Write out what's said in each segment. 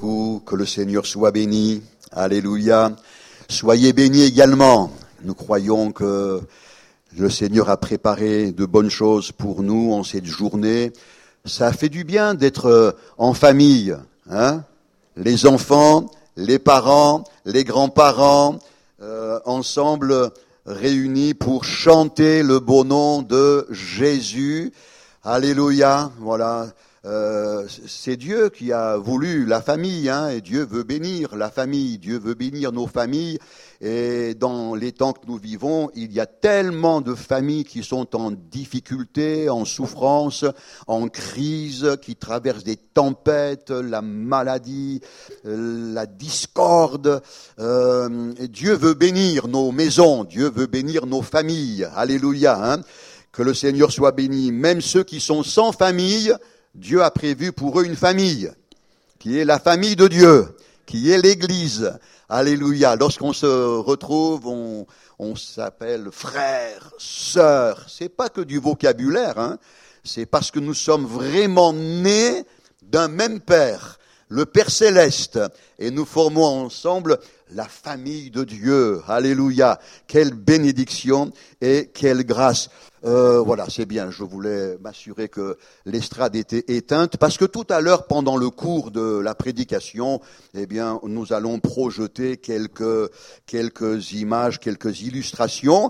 beaucoup, que le Seigneur soit béni. Alléluia. Soyez bénis également. Nous croyons que le Seigneur a préparé de bonnes choses pour nous en cette journée. Ça fait du bien d'être en famille, hein? Les enfants, les parents, les grands-parents, ensemble réunis pour chanter le beau nom de Jésus. Alléluia. Voilà. C'est Dieu qui a voulu la famille, hein, et Dieu veut bénir la famille, Dieu veut bénir nos familles. Et dans les temps que nous vivons, il y a tellement de familles qui sont en difficulté, en souffrance, en crise, qui traversent des tempêtes, la maladie, la discorde. Dieu veut bénir nos maisons, Dieu veut bénir nos familles. Alléluia, hein. Que le Seigneur soit béni. Même ceux qui sont sans famille, Dieu a prévu pour eux une famille, qui est la famille de Dieu, qui est l'Église. Alléluia. Lorsqu'on se retrouve, on s'appelle frère, sœur. C'est pas que du vocabulaire, hein. C'est parce que nous sommes vraiment nés d'un même Père, le Père Céleste, et nous formons ensemble la famille de Dieu. Alléluia. Quelle bénédiction et quelle grâce. Voilà, c'est bien, je voulais m'assurer que l'estrade était éteinte, parce que tout à l'heure, pendant le cours de la prédication, eh bien, nous allons projeter quelques images, quelques illustrations.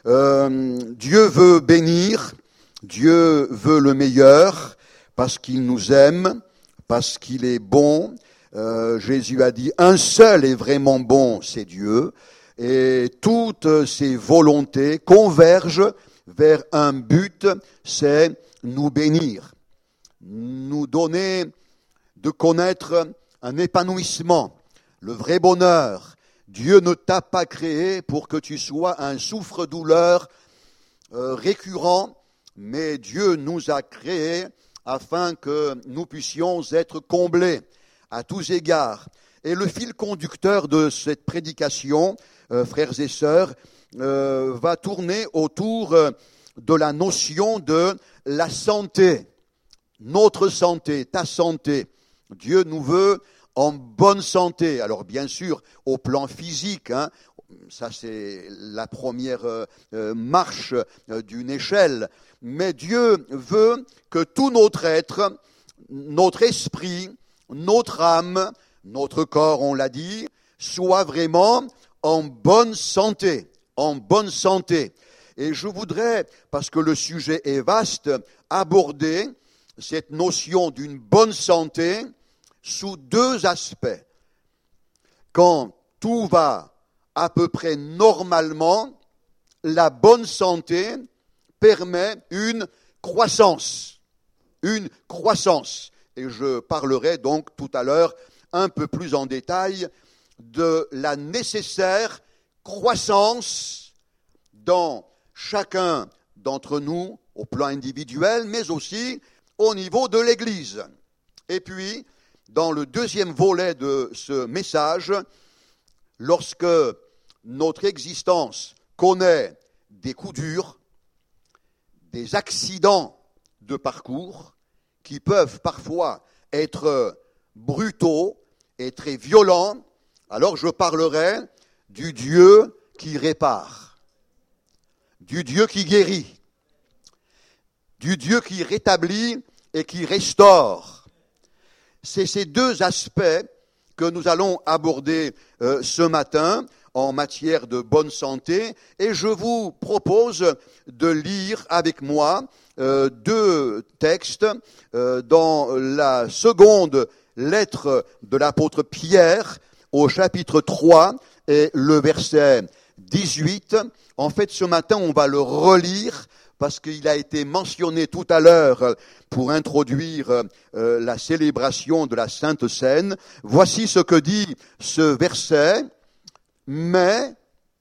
Dieu veut bénir, Dieu veut le meilleur, parce qu'il nous aime, parce qu'il est bon. Jésus a dit, un seul est vraiment bon, c'est Dieu, et toutes ses volontés convergent vers un but, c'est nous bénir, nous donner de connaître un épanouissement, le vrai bonheur. Dieu ne t'a pas créé pour que tu sois un souffre-douleur récurrent, mais Dieu nous a créés afin que nous puissions être comblés à tous égards. Et le fil conducteur de cette prédication, frères et sœurs, va tourner autour de la notion de la santé. Notre santé, ta santé. Dieu nous veut en bonne santé. Alors bien sûr, au plan physique, hein, ça c'est la première marche d'une échelle. Mais Dieu veut que tout notre être, notre esprit, notre âme, notre corps, on l'a dit, soit vraiment en bonne santé. En bonne santé. Et je voudrais, parce que le sujet est vaste, aborder cette notion d'une bonne santé sous deux aspects. Quand tout va à peu près normalement, la bonne santé permet une croissance. Une croissance. Et je parlerai donc tout à l'heure un peu plus en détail de la nécessaire croissance dans chacun d'entre nous, au plan individuel, mais aussi au niveau de l'Église. Et puis, dans le deuxième volet de ce message, lorsque notre existence connaît des coups durs, des accidents de parcours qui peuvent parfois être brutaux et très violents, alors je parlerai du Dieu qui répare, du Dieu qui guérit, du Dieu qui rétablit et qui restaure. C'est ces deux aspects que nous allons aborder ce matin en matière de bonne santé, et je vous propose de lire avec moi deux textes dans la seconde lettre de l'apôtre Pierre au chapitre 3 et le verset 18. En fait, ce matin, on va le relire parce qu'il a été mentionné tout à l'heure pour introduire la célébration de la Sainte Seine. Voici ce que dit ce verset. Mais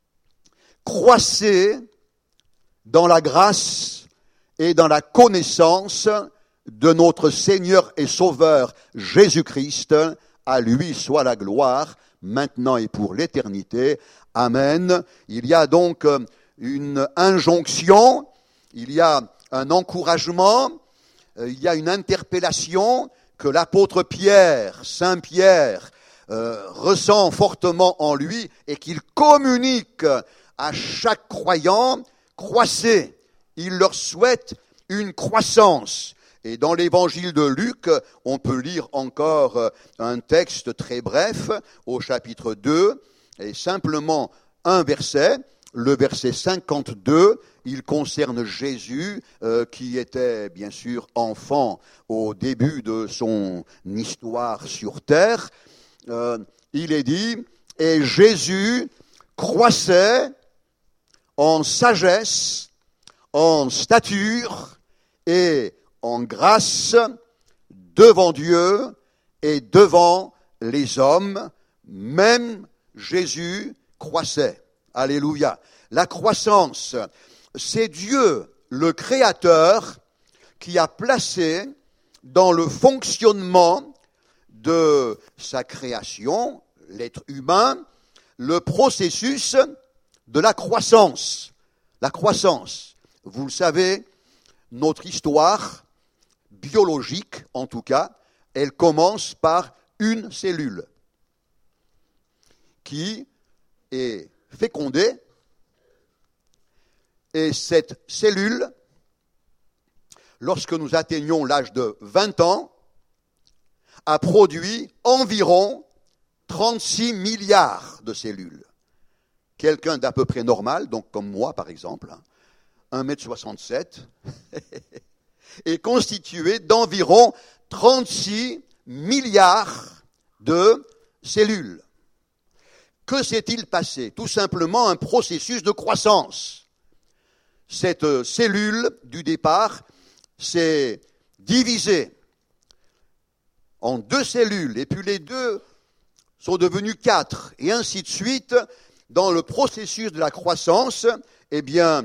croissez dans la grâce et dans la connaissance de notre Seigneur et Sauveur Jésus-Christ. À lui soit la gloire, maintenant et pour l'éternité. Amen. Il y a donc une injonction, il y a un encouragement, il y a une interpellation que l'apôtre Pierre, Saint Pierre, ressent fortement en lui et qu'il communique à chaque croyant, croissez. Il leur souhaite une croissance. Et dans l'évangile de Luc, on peut lire encore un texte très bref au chapitre 2, et simplement un verset, le verset 52, il concerne Jésus qui était bien sûr enfant au début de son histoire sur terre. Il est dit, et Jésus croissait en sagesse, en stature et en grâce devant Dieu et devant les hommes, même Jésus croissait. Alléluia. La croissance, c'est Dieu, le Créateur, qui a placé dans le fonctionnement de sa création, l'être humain, le processus de la croissance. La croissance, vous le savez, notre histoire biologique, en tout cas, elle commence par une cellule qui est fécondée, et cette cellule, lorsque nous atteignons l'âge de 20 ans, a produit environ 36 milliards de cellules. Quelqu'un d'à peu près normal, donc comme moi par exemple, 1,67 m, est constitué d'environ 36 milliards de cellules. Que s'est-il passé? Tout simplement un processus de croissance. Cette cellule du départ s'est divisée en 2 cellules, et puis les 2 sont devenues 4, et ainsi de suite. Dans le processus de la croissance, eh bien,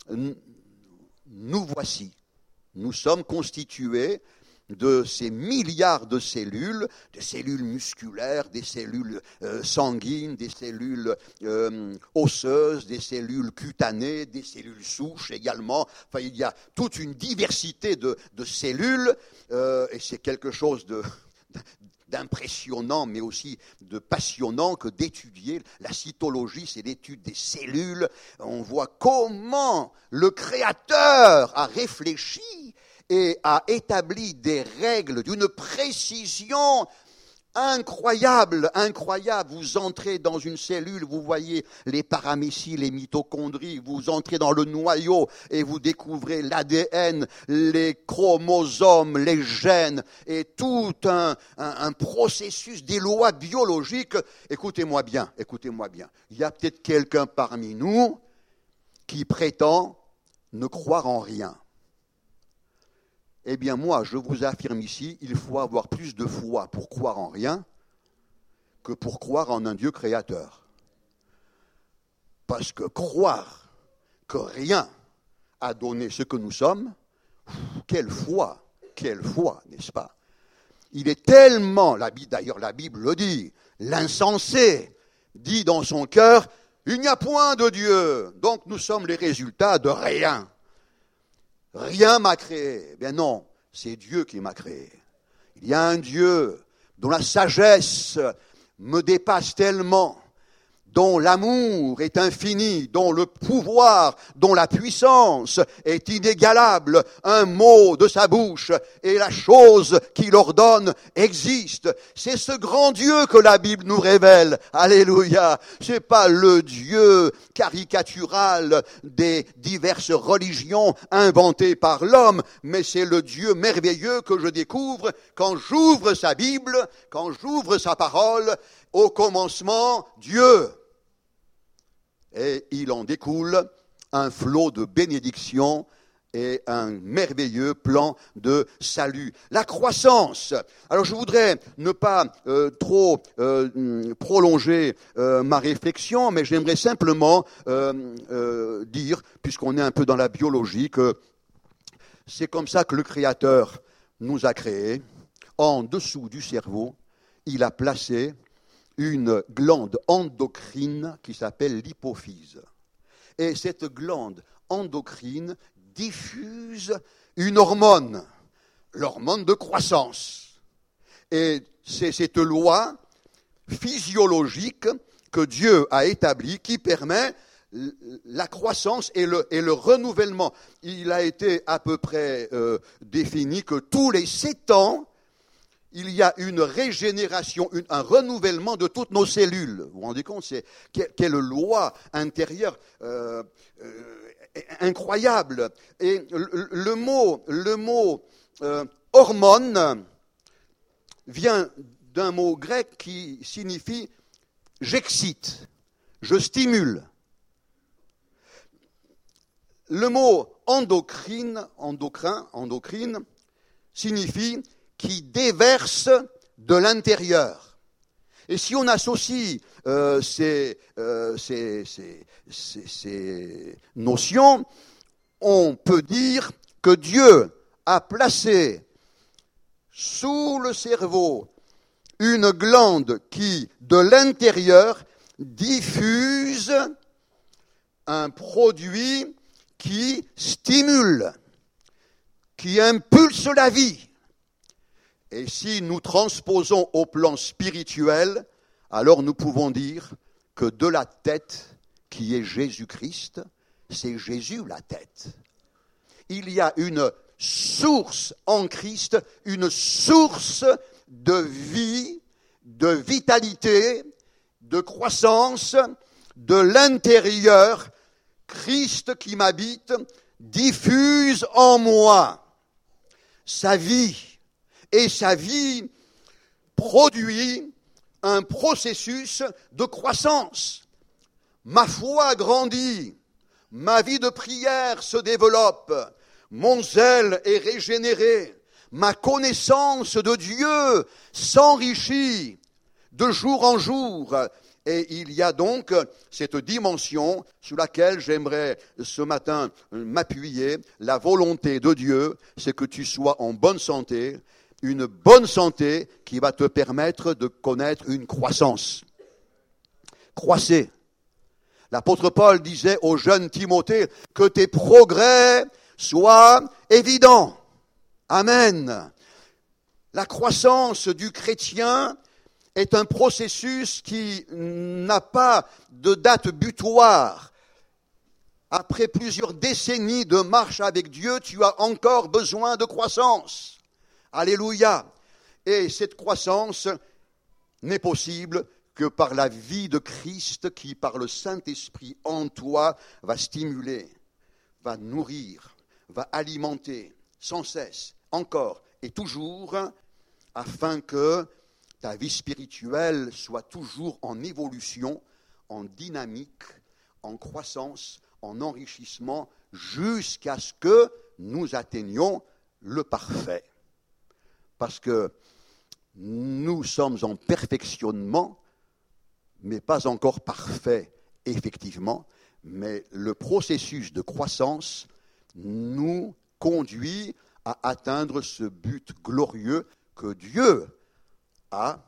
nous voici. Nous sommes constitués de ces milliards de cellules, des cellules musculaires, des cellules sanguines, des cellules osseuses, des cellules cutanées, des cellules souches également. Enfin, il y a toute une diversité de cellules, et c'est quelque chose d'impressionnant, mais aussi de passionnant que d'étudier. La cytologie, c'est l'étude des cellules. On voit comment le Créateur a réfléchi et a établi des règles d'une précision incroyable, incroyable. Vous entrez dans une cellule, vous voyez les paramécies, les mitochondries, vous entrez dans le noyau et vous découvrez l'ADN, les chromosomes, les gènes et tout un processus des lois biologiques. Écoutez-moi bien. Il y a peut-être quelqu'un parmi nous qui prétend ne croire en rien. Eh bien moi, je vous affirme ici, il faut avoir plus de foi pour croire en rien que pour croire en un Dieu créateur. Parce que croire que rien a donné ce que nous sommes, quelle foi, n'est-ce pas? Il est tellement, d'ailleurs la Bible le dit, l'insensé dit dans son cœur, il n'y a point de Dieu, donc nous sommes les résultats de rien. Rien m'a créé. Eh bien non, c'est Dieu qui m'a créé. Il y a un Dieu dont la sagesse me dépasse tellement, dont l'amour est infini, dont le pouvoir, dont la puissance est inégalable. Un mot de sa bouche et la chose qu'il ordonne existe. C'est ce grand Dieu que la Bible nous révèle. Alléluia. C'est pas le Dieu caricatural des diverses religions inventées par l'homme, mais c'est le Dieu merveilleux que je découvre quand j'ouvre sa Bible, quand j'ouvre sa parole. Au commencement, Dieu. Et il en découle un flot de bénédictions et un merveilleux plan de salut. La croissance. Alors je voudrais ne pas trop prolonger ma réflexion, mais j'aimerais simplement dire, puisqu'on est un peu dans la biologie, que c'est comme ça que le Créateur nous a créés. En dessous du cerveau, il a placé une glande endocrine qui s'appelle l'hypophyse. Et cette glande endocrine diffuse une hormone, l'hormone de croissance. Et c'est cette loi physiologique que Dieu a établie qui permet la croissance et le renouvellement. Il a été à peu près défini que tous les 7 ans, il y a une régénération, un renouvellement de toutes nos cellules. Vous vous rendez compte, quelle loi intérieure incroyable. Et le mot hormone vient d'un mot grec qui signifie j'excite, je stimule. Le mot endocrine signifie qui déverse de l'intérieur. Et si on associe ces notions, on peut dire que Dieu a placé sous le cerveau une glande qui, de l'intérieur, diffuse un produit qui stimule, qui impulse la vie. Et si nous transposons au plan spirituel, alors nous pouvons dire que de la tête, qui est Jésus-Christ, c'est Jésus la tête. Il y a une source en Christ, une source de vie, de vitalité, de croissance, de l'intérieur. Christ qui m'habite diffuse en moi sa vie. Et sa vie produit un processus de croissance. Ma foi grandit, ma vie de prière se développe, mon zèle est régénéré, ma connaissance de Dieu s'enrichit de jour en jour. Et il y a donc cette dimension sur laquelle j'aimerais ce matin m'appuyer. La volonté de Dieu, c'est que tu sois en bonne santé, une bonne santé qui va te permettre de connaître une croissance. Croissez. L'apôtre Paul disait au jeune Timothée que tes progrès soient évidents. Amen. La croissance du chrétien est un processus qui n'a pas de date butoir. Après plusieurs décennies de marche avec Dieu, tu as encore besoin de croissance. Alléluia. Et cette croissance n'est possible que par la vie de Christ qui, par le Saint-Esprit en toi, va stimuler, va nourrir, va alimenter sans cesse, encore et toujours, afin que ta vie spirituelle soit toujours en évolution, en dynamique, en croissance, en enrichissement, jusqu'à ce que nous atteignions le parfait. Parce que nous sommes en perfectionnement, mais pas encore parfait, effectivement, mais le processus de croissance nous conduit à atteindre ce but glorieux que Dieu a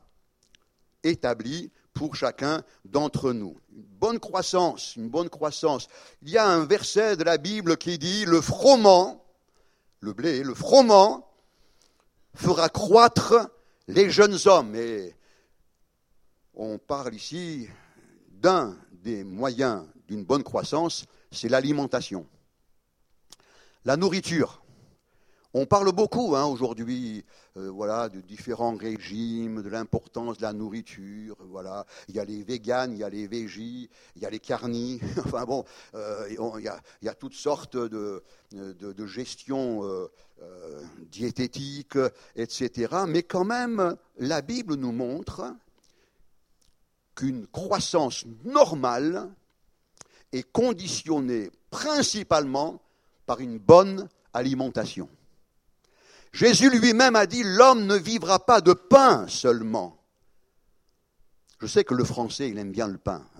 établi pour chacun d'entre nous. Une bonne croissance. Il y a un verset de la Bible qui dit « Le froment, le blé, le froment fera croître les jeunes hommes. » Et on parle ici d'un des moyens d'une bonne croissance, c'est l'alimentation. La nourriture. On parle beaucoup aujourd'hui de différents régimes, de l'importance de la nourriture. Voilà. Il y a les véganes, il y a les végis, il y a les carnis. Enfin bon, il y a toutes sortes de gestion diététique, etc. Mais quand même, la Bible nous montre qu'une croissance normale est conditionnée principalement par une bonne alimentation. Jésus lui-même a dit « L'homme ne vivra pas de pain seulement ». Je sais que le français, il aime bien le pain.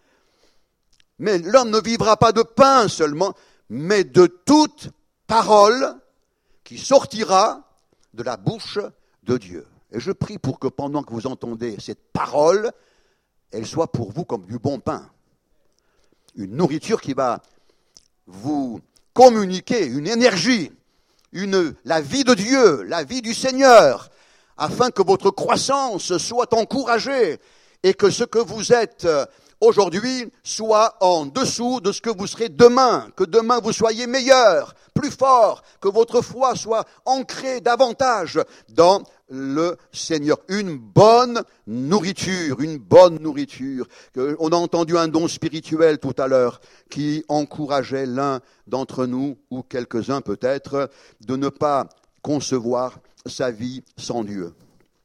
Mais l'homme ne vivra pas de pain seulement, mais de toute parole qui sortira de la bouche de Dieu. Et je prie pour que pendant que vous entendez cette parole, elle soit pour vous comme du bon pain. Une nourriture qui va vous communiquer une énergie, la vie de Dieu, la vie du Seigneur, afin que votre croissance soit encouragée et que ce que vous êtes aujourd'hui soit en dessous de ce que vous serez demain, que demain vous soyez meilleur, plus fort, que votre foi soit ancrée davantage dans le Seigneur. Une bonne nourriture. On a entendu un don spirituel tout à l'heure qui encourageait l'un d'entre nous, ou quelques-uns peut-être, de ne pas concevoir sa vie sans Dieu.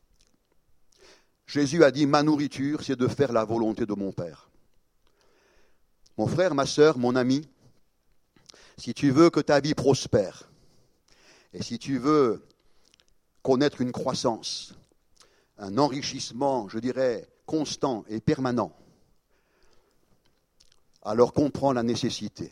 Jésus a dit, ma nourriture, c'est de faire la volonté de mon Père. Mon frère, ma sœur, mon ami, si tu veux que ta vie prospère, et si tu veux connaître une croissance, un enrichissement, je dirais, constant et permanent, alors comprends la nécessité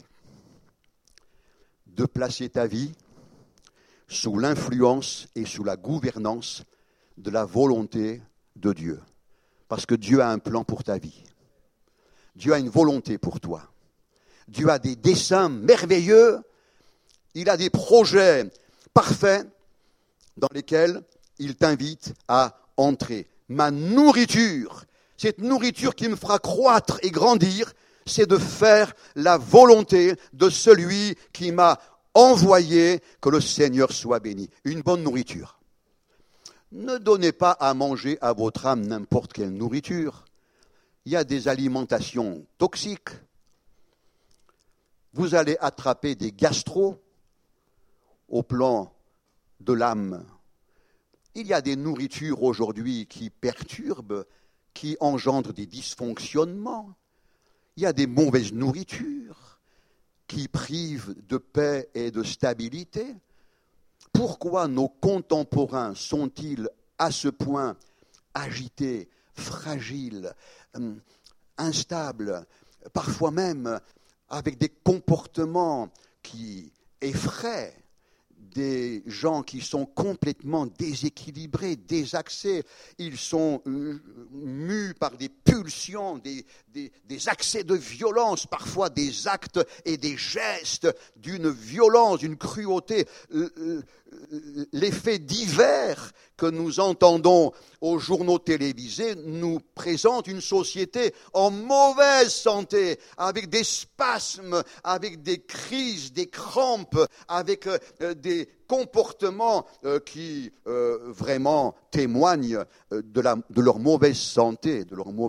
de placer ta vie sous l'influence et sous la gouvernance de la volonté de Dieu. Parce que Dieu a un plan pour ta vie. Dieu a une volonté pour toi. Dieu a des desseins merveilleux. Il a des projets parfaits dans lesquels il t'invite à entrer. Ma nourriture, cette nourriture qui me fera croître et grandir, c'est de faire la volonté de celui qui m'a envoyé, que le Seigneur soit béni. Une bonne nourriture. Ne donnez pas à manger à votre âme n'importe quelle nourriture. Il y a des alimentations toxiques. Vous allez attraper des gastros au plan de l'âme. Il y a des nourritures aujourd'hui qui perturbent, qui engendrent des dysfonctionnements. Il y a des mauvaises nourritures qui privent de paix et de stabilité. Pourquoi nos contemporains sont-ils à ce point agités, fragiles, instables, parfois même avec des comportements qui effraient, des gens qui sont complètement déséquilibrés, désaxés, ils sont mus par des pulsions, des accès de violence, parfois des actes et des gestes d'une violence, d'une cruauté. L'effet divers que nous entendons aux journaux télévisés nous présente une société en mauvaise santé, avec des spasmes, avec des crises, des crampes, avec des comportements qui vraiment témoignent de leur mauvaise santé,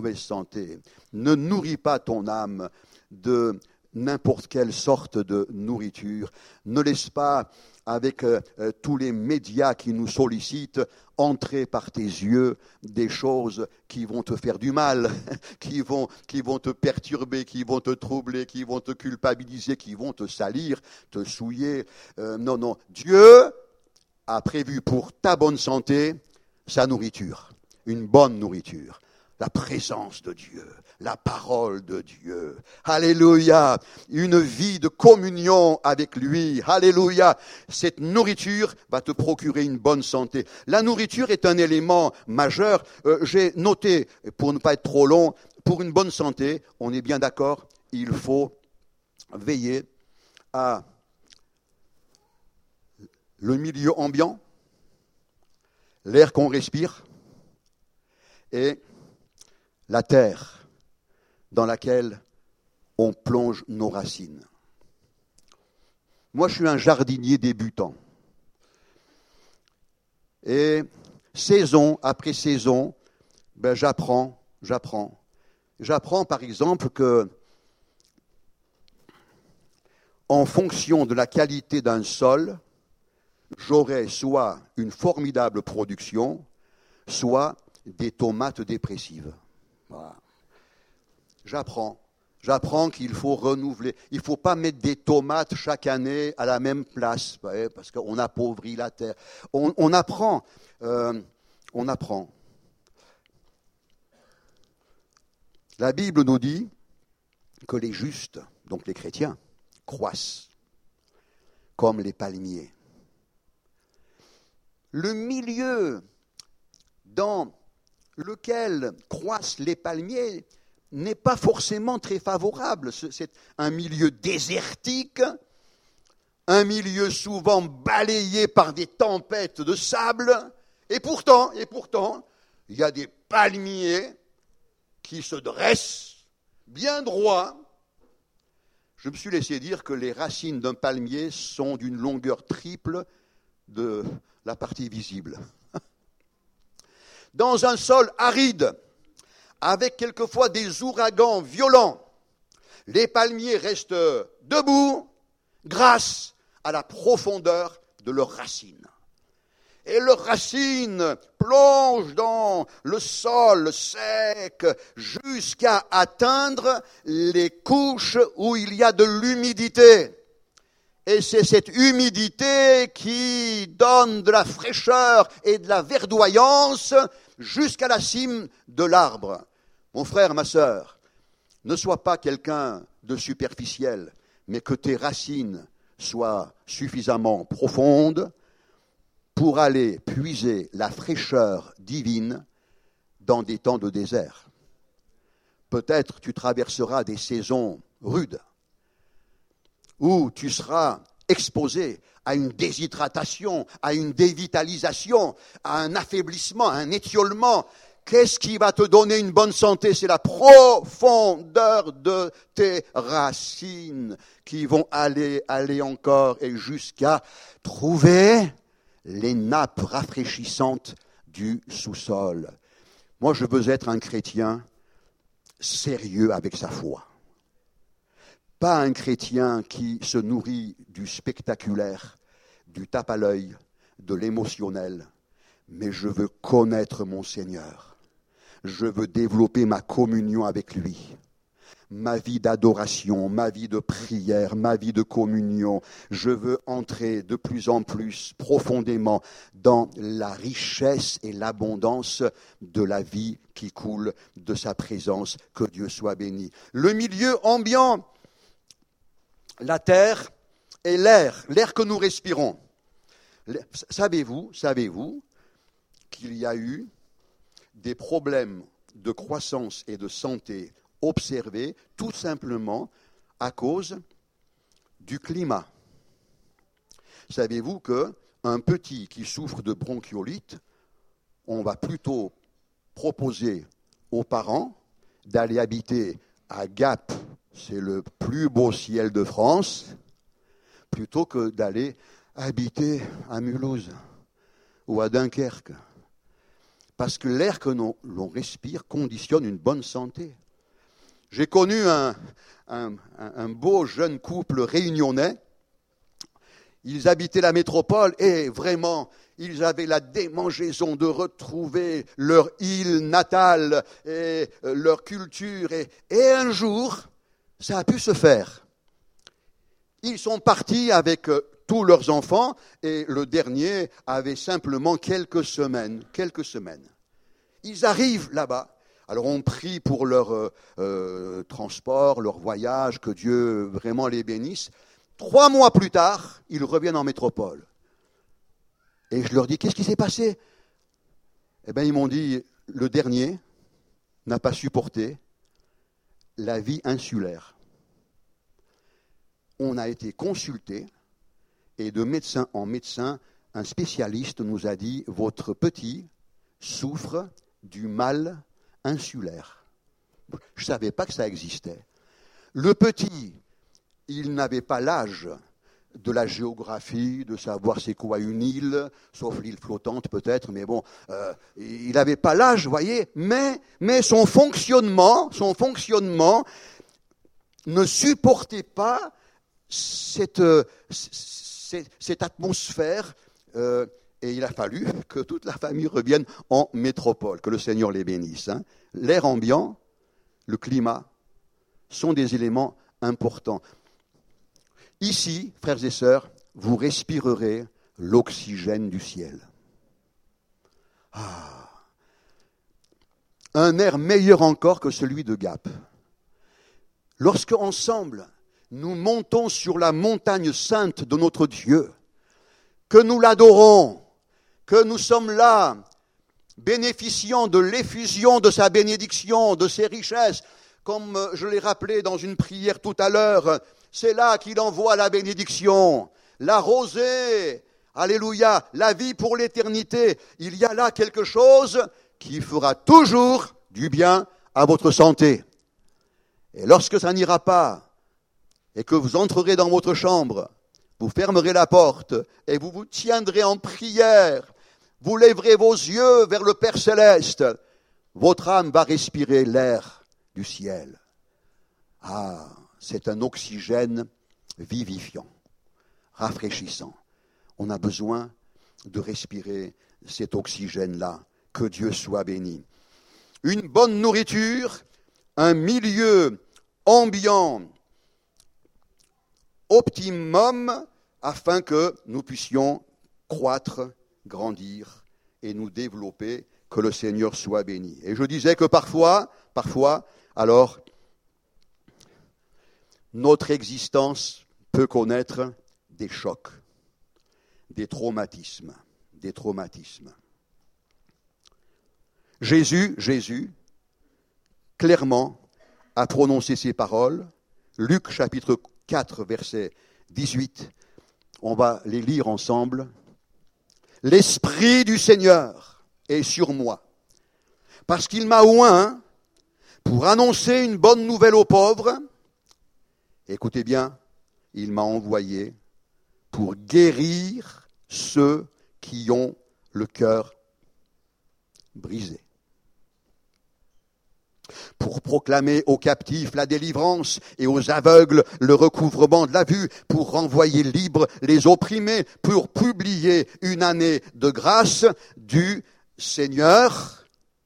Ne nourris pas ton âme de n'importe quelle sorte de nourriture. Ne laisse pas, avec tous les médias qui nous sollicitent, entrer par tes yeux des choses qui vont te faire du mal, qui vont te perturber, qui vont te troubler, qui vont te culpabiliser, qui vont te salir, te souiller. Non. Dieu a prévu pour ta bonne santé sa nourriture, une bonne nourriture, la présence de Dieu, la parole de Dieu. Alléluia. Une vie de communion avec lui. Alléluia. Cette nourriture va te procurer une bonne santé. La nourriture est un élément majeur. J'ai noté, pour ne pas être trop long, pour une bonne santé, on est bien d'accord, il faut veiller à le milieu ambiant, l'air qu'on respire et la terre dans laquelle on plonge nos racines. Moi, je suis un jardinier débutant. Et saison après saison, j'apprends. J'apprends, par exemple, que en fonction de la qualité d'un sol, j'aurai soit une formidable production, soit des tomates dépressives. Voilà. J'apprends qu'il faut renouveler. Il ne faut pas mettre des tomates chaque année à la même place, parce qu'on appauvrit la terre. On apprend. La Bible nous dit que les justes, donc les chrétiens, croissent comme les palmiers. Le milieu dans lequel croissent les palmiers n'est pas forcément très favorable. C'est un milieu désertique, un milieu souvent balayé par des tempêtes de sable Et pourtant, il y a des palmiers qui se dressent bien droits. Je me suis laissé dire que les racines d'un palmier sont d'une longueur triple de la partie visible. Dans un sol aride, avec quelquefois des ouragans violents, les palmiers restent debout grâce à la profondeur de leurs racines. Et leurs racines plongent dans le sol sec jusqu'à atteindre les couches où il y a de l'humidité. Et c'est cette humidité qui donne de la fraîcheur et de la verdoyance jusqu'à la cime de l'arbre. Mon frère, ma sœur, ne sois pas quelqu'un de superficiel, mais que tes racines soient suffisamment profondes pour aller puiser la fraîcheur divine dans des temps de désert. Peut-être tu traverseras des saisons rudes, où tu seras exposé à une déshydratation, à une dévitalisation, à un affaiblissement, à un étiolement. Qu'est-ce qui va te donner une bonne santé? C'est la profondeur de tes racines qui vont aller encore et jusqu'à trouver les nappes rafraîchissantes du sous-sol. Moi, je veux être un chrétien sérieux avec sa foi. Pas un chrétien qui se nourrit du spectaculaire, du tape à l'œil, de l'émotionnel, mais je veux connaître mon Seigneur. Je veux développer ma communion avec lui, ma vie d'adoration, ma vie de prière, ma vie de communion. Je veux entrer de plus en plus profondément dans la richesse et l'abondance de la vie qui coule de sa présence. Que Dieu soit béni. Le milieu ambiant, la terre et l'air que nous respirons. Savez-vous qu'il y a eu des problèmes de croissance et de santé observés tout simplement à cause du climat? Savez-vous qu'un petit qui souffre de bronchiolite, on va plutôt proposer aux parents d'aller habiter à Gap, c'est le plus beau ciel de France, plutôt que d'aller habiter à Mulhouse ou à Dunkerque. Parce que l'air que l'on respire conditionne une bonne santé. J'ai connu un beau jeune couple réunionnais. Ils habitaient la métropole et vraiment, ils avaient la démangeaison de retrouver leur île natale et leur culture. Et un jour, ça a pu se faire. Ils sont partis avec tous leurs enfants et le dernier avait simplement quelques semaines. Ils arrivent là-bas. Alors on prie pour leur transport, leur voyage, que Dieu vraiment les bénisse. 3 mois plus tard, ils reviennent en métropole. Et je leur dis, qu'est-ce qui s'est passé? Eh bien, ils m'ont dit, le dernier n'a pas supporté la vie insulaire. On a été consulté et de médecin en médecin, un spécialiste nous a dit, votre petit souffre du mal insulaire. Je ne savais pas que ça existait. Le petit, il n'avait pas l'âge de la géographie, de savoir c'est quoi une île, sauf l'île flottante peut-être, mais bon, il n'avait pas l'âge, vous voyez, mais son fonctionnement ne supportait pas cette atmosphère, et il a fallu que toute la famille revienne en métropole, que le Seigneur les bénisse. Hein. L'air ambiant, le climat, sont des éléments importants. Ici, frères et sœurs, vous respirerez l'oxygène du ciel. Ah, un air meilleur encore que celui de Gap. Lorsque ensemble, nous montons sur la montagne sainte de notre Dieu, que nous l'adorons, que nous sommes là, bénéficiant de l'effusion de sa bénédiction, de ses richesses, comme je l'ai rappelé dans une prière tout à l'heure, c'est là qu'il envoie la bénédiction, la rosée. alléluia, la vie pour l'éternité, il y a là quelque chose qui fera toujours du bien à votre santé. Et lorsque ça n'ira pas, et que vous entrerez dans votre chambre, vous fermerez la porte et vous vous tiendrez en prière, vous lèverez vos yeux vers le Père Céleste, votre âme va respirer l'air du ciel. Ah, c'est un oxygène vivifiant, rafraîchissant. On a besoin de respirer cet oxygène-là. Que Dieu soit béni. Une bonne nourriture, un milieu ambiant optimum afin que nous puissions croître, grandir et nous développer, que le Seigneur soit béni. Et je disais que parfois, alors, notre existence peut connaître des chocs, des traumatismes. Jésus, clairement, a prononcé ces paroles. Luc chapitre 4, verset 18. On va les lire ensemble. L'Esprit du Seigneur est sur moi, parce qu'il m'a oint pour annoncer une bonne nouvelle aux pauvres. Écoutez bien, il m'a envoyé pour guérir ceux qui ont le cœur brisé, pour proclamer aux captifs la délivrance et aux aveugles le recouvrement de la vue, pour renvoyer libres les opprimés, pour publier une année de grâce du Seigneur.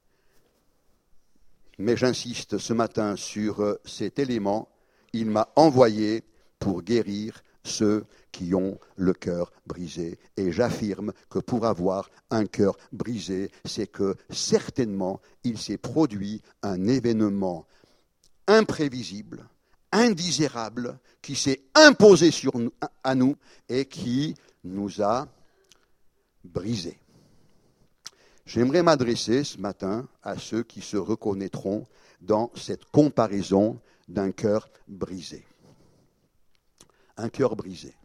Mais j'insiste ce matin sur cet élément, il m'a envoyé pour guérir ceux qui ont le cœur brisé. Et j'affirme que pour avoir un cœur brisé, c'est que certainement il s'est produit un événement imprévisible, indésirable, qui s'est imposé à nous et qui nous a brisés. J'aimerais m'adresser ce matin à ceux qui se reconnaîtront dans cette comparaison d'un cœur brisé. Un cœur brisé.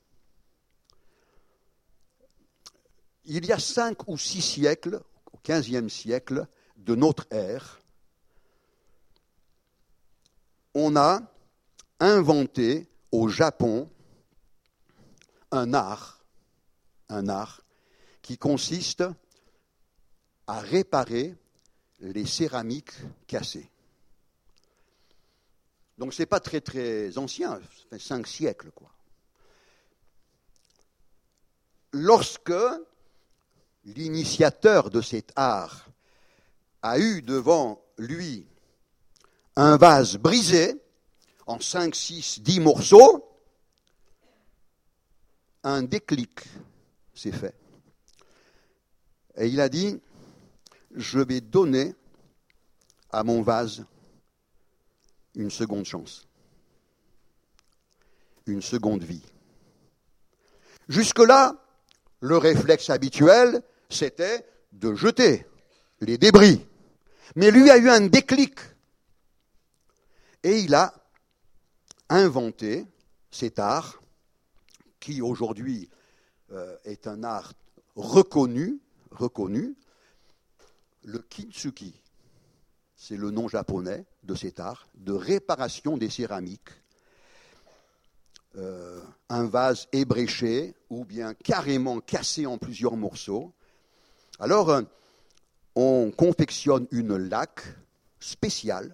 Il y a 5 ou 6 siècles, au XVe siècle de notre ère, on a inventé au Japon un art qui consiste à réparer les céramiques cassées. Donc ce n'est pas très très ancien, ça fait 5 siècles, quoi. Lorsque l'initiateur de cet art a eu devant lui un vase brisé en 5, 6, 10 morceaux, un déclic s'est fait. Et il a dit, je vais donner à mon vase une seconde chance, une seconde vie. Jusque-là, le réflexe habituel, c'était de jeter les débris. Mais lui a eu un déclic. Et il a inventé cet art, qui aujourd'hui est un art reconnu, le kintsugi. C'est le nom japonais de cet art de réparation des céramiques. Un vase ébréché ou bien carrément cassé en plusieurs morceaux. Alors, on confectionne une laque spéciale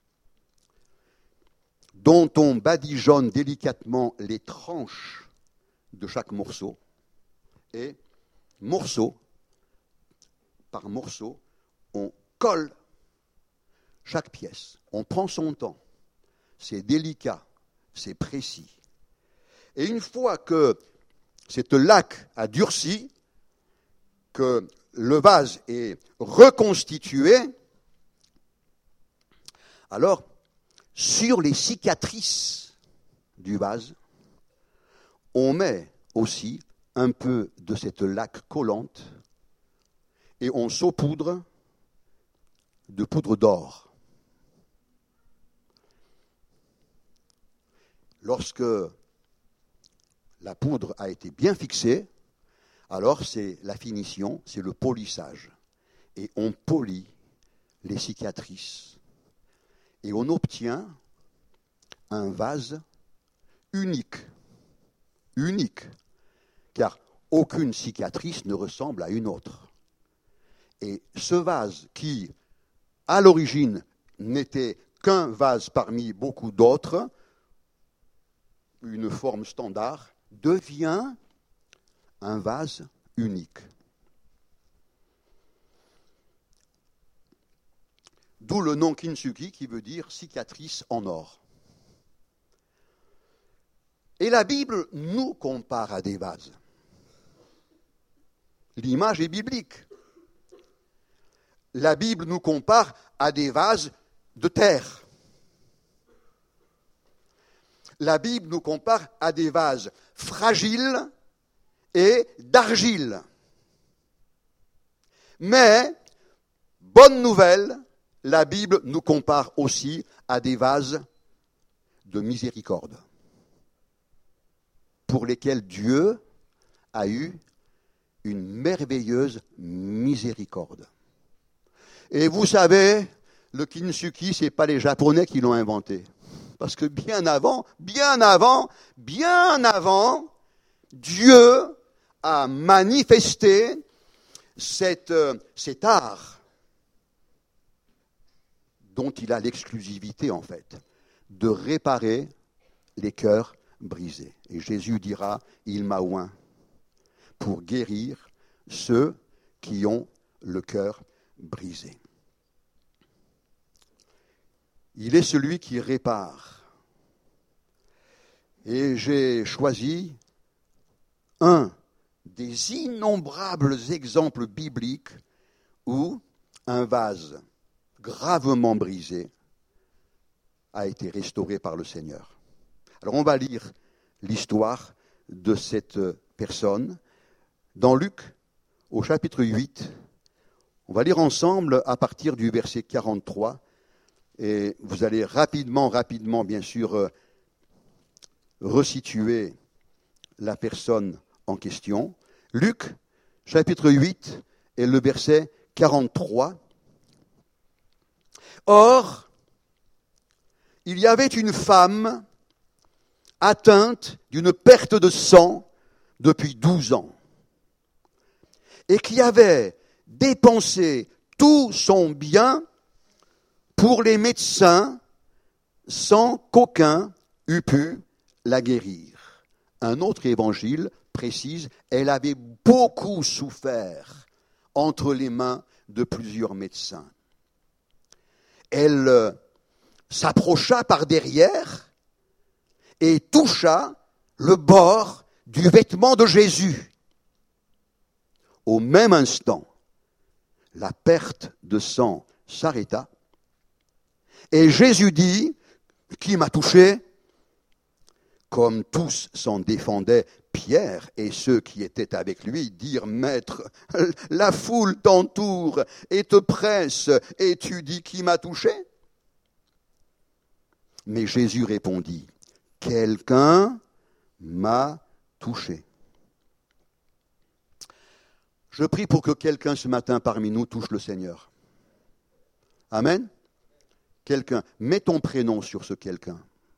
dont on badigeonne délicatement les tranches de chaque morceau. Et morceau par morceau, on colle chaque pièce. On prend son temps. C'est délicat, c'est précis. Et une fois que cette laque a durci, que le vase est reconstitué, alors, sur les cicatrices du vase, on met aussi un peu de cette laque collante et on saupoudre de poudre d'or. Lorsque la poudre a été bien fixée, Alors c'est la finition, c'est le polissage. Et on polit les cicatrices. Et on obtient un vase unique. Unique. Car aucune cicatrice ne ressemble à une autre. Et ce vase qui, à l'origine, n'était qu'un vase parmi beaucoup d'autres, une forme standard, devient un vase unique. D'où le nom kintsugi qui veut dire cicatrice en or. Et la Bible nous compare à des vases. L'image est biblique. La Bible nous compare à des vases de terre. La Bible nous compare à des vases fragiles et d'argile. Mais, bonne nouvelle, la Bible nous compare aussi à des vases de miséricorde, pour lesquels Dieu a eu une merveilleuse miséricorde. Et vous savez, le kintsugi, ce n'est pas les Japonais qui l'ont inventé. Parce que bien avant, Dieu a manifesté cet art dont il a l'exclusivité en fait, de réparer les cœurs brisés. Et Jésus dira, il m'a oint pour guérir ceux qui ont le cœur brisé. Il est celui qui répare. Et j'ai choisi un des innombrables exemples bibliques où un vase gravement brisé a été restauré par le Seigneur. Alors on va lire l'histoire de cette personne dans Luc au chapitre 8. On va lire ensemble à partir du verset 43 et vous allez rapidement, bien sûr, resituer la personne en question. Luc, chapitre 8, et le verset 43. Or, il y avait une femme atteinte d'une perte de sang depuis 12 ans et qui avait dépensé tout son bien pour les médecins sans qu'aucun eût pu la guérir. Un autre évangile précise, elle avait beaucoup souffert entre les mains de plusieurs médecins. Elle s'approcha par derrière et toucha le bord du vêtement de Jésus. Au même instant, la perte de sang s'arrêta et Jésus dit, « Qui m'a touché ?» Comme tous s'en défendaient, Pierre et ceux qui étaient avec lui dirent, « Maître, la foule t'entoure et te presse, et tu dis qui m'a touché ?» Mais Jésus répondit, « Quelqu'un m'a touché. » Je prie pour que quelqu'un ce matin parmi nous touche le Seigneur. Amen. Quelqu'un, mets ton prénom sur ce quelqu'un.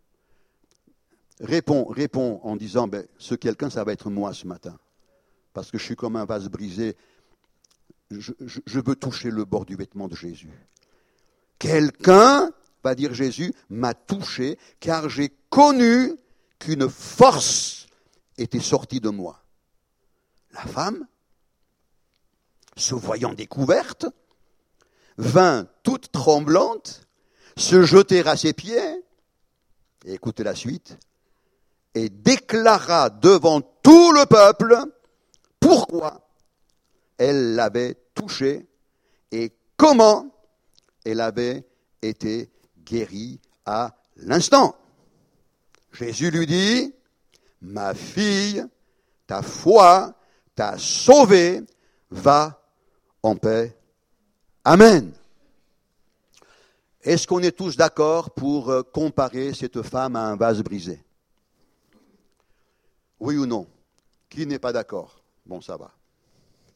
Réponds en disant, ce quelqu'un, ça va être moi ce matin. Parce que je suis comme un vase brisé. Je veux toucher le bord du vêtement de Jésus. Quelqu'un, va dire Jésus, m'a touché, car j'ai connu qu'une force était sortie de moi. La femme, se voyant découverte, vint toute tremblante, se jeter à ses pieds, et écoutez la suite, et déclara devant tout le peuple pourquoi elle l'avait touché et comment elle avait été guérie à l'instant. Jésus lui dit, « Ma fille, ta foi t'a sauvée, va en paix. » Amen. Est-ce qu'on est tous d'accord pour comparer cette femme à un vase brisé? Oui ou non? Qui n'est pas d'accord? Bon, ça va.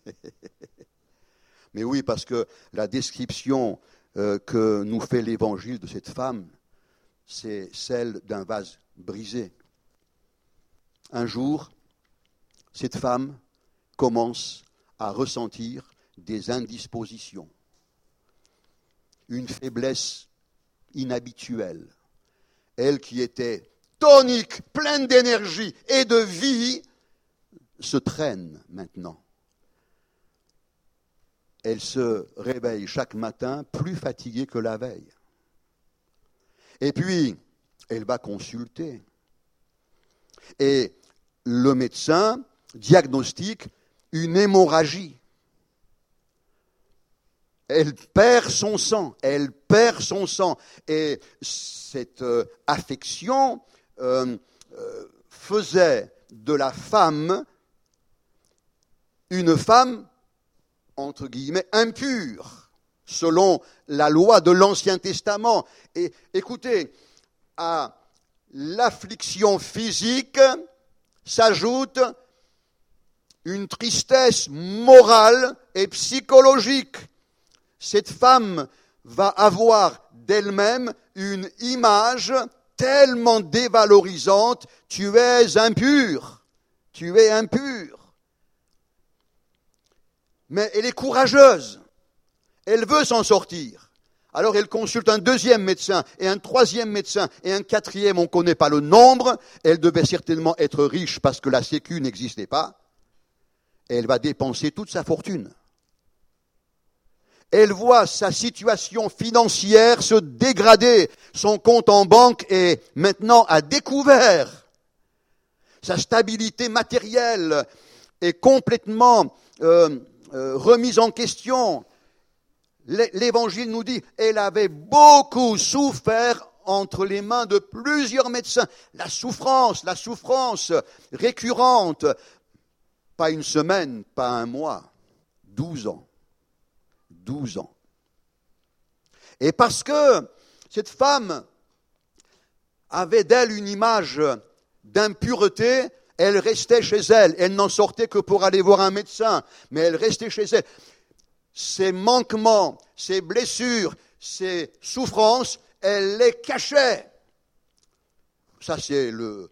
Mais oui, parce que la description que nous fait l'évangile de cette femme, c'est celle d'un vase brisé. Un jour, cette femme commence à ressentir des indispositions, une faiblesse inhabituelle. Elle qui était tonique, pleine d'énergie et de vie, se traîne maintenant. Elle se réveille chaque matin plus fatiguée que la veille. Et puis, elle va consulter. Et le médecin diagnostique une hémorragie. Elle perd son sang. Et cette affection faisait de la femme une femme, entre guillemets, impure, selon la loi de l'Ancien Testament. Et écoutez, à l'affliction physique s'ajoute une tristesse morale et psychologique. Cette femme va avoir d'elle-même une image tellement dévalorisante. Tu es impur. Mais elle est courageuse. Elle veut s'en sortir. Alors elle consulte un deuxième médecin et un troisième médecin et un quatrième, on ne connaît pas le nombre. Elle devait certainement être riche parce que la Sécu n'existait pas. Et elle va dépenser toute sa fortune. Elle voit sa situation financière se dégrader. Son compte en banque est maintenant à découvert. Sa stabilité matérielle est complètement remise en question. L'Évangile nous dit, elle avait beaucoup souffert entre les mains de plusieurs médecins. La souffrance récurrente, pas une semaine, pas un mois, 12 ans. 12 ans. Et parce que cette femme avait d'elle une image d'impureté, elle restait chez elle. Elle n'en sortait que pour aller voir un médecin, mais elle restait chez elle. Ses manquements, ses blessures, ses souffrances, elle les cachait. Ça, c'est le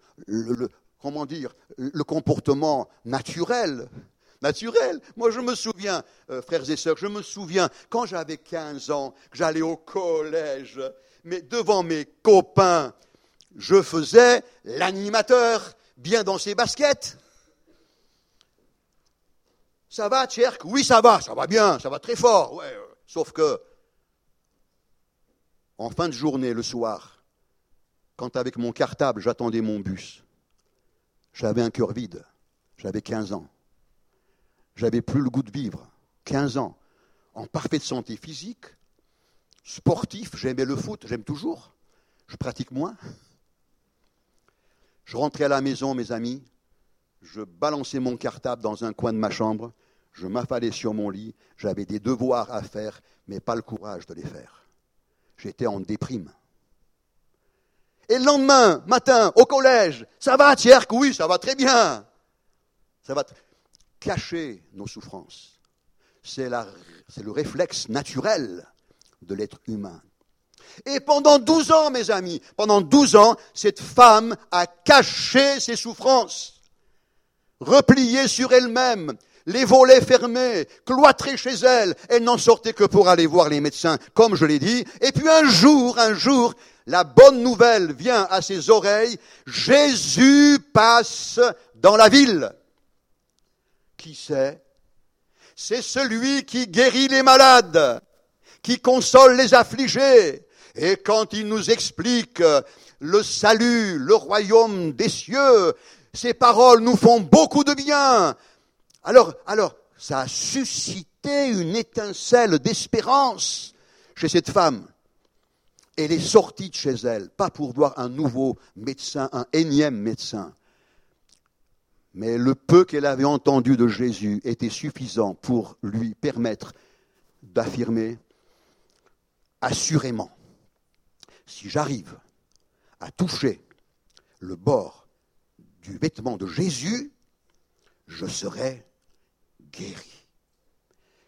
comportement naturel. Moi, je me souviens, frères et sœurs, quand j'avais 15 ans, que j'allais au collège, mais devant mes copains, je faisais l'animateur, bien dans ses baskets. Ça va, Tcherk? Oui, ça va bien, ça va très fort. Ouais. Sauf que, en fin de journée, le soir, quand avec mon cartable, j'attendais mon bus, j'avais un cœur vide, j'avais 15 ans. J'avais plus le goût de vivre, 15 ans, en parfaite santé physique, sportif, j'aimais le foot, j'aime toujours, je pratique moins. Je rentrais à la maison, mes amis, je balançais mon cartable dans un coin de ma chambre, je m'affalais sur mon lit, j'avais des devoirs à faire, mais pas le courage de les faire. J'étais en déprime. Et le lendemain, matin, au collège, ça va, Tcherk? Oui, ça va très bien. Cacher nos souffrances, c'est le réflexe naturel de l'être humain. Et pendant 12 ans, mes amis, cette femme a caché ses souffrances, repliée sur elle-même, les volets fermés, cloîtrée chez elle. Elle n'en sortait que pour aller voir les médecins, comme je l'ai dit. Et puis un jour, la bonne nouvelle vient à ses oreilles. Jésus passe dans la ville. Qui c'est? C'est celui qui guérit les malades, qui console les affligés. Et quand il nous explique le salut, le royaume des cieux, ces paroles nous font beaucoup de bien. Alors, ça a suscité une étincelle d'espérance chez cette femme. Elle est sortie de chez elle, pas pour voir un nouveau médecin, un énième médecin. Mais le peu qu'elle avait entendu de Jésus était suffisant pour lui permettre d'affirmer assurément, si j'arrive à toucher le bord du vêtement de Jésus, je serai guéri.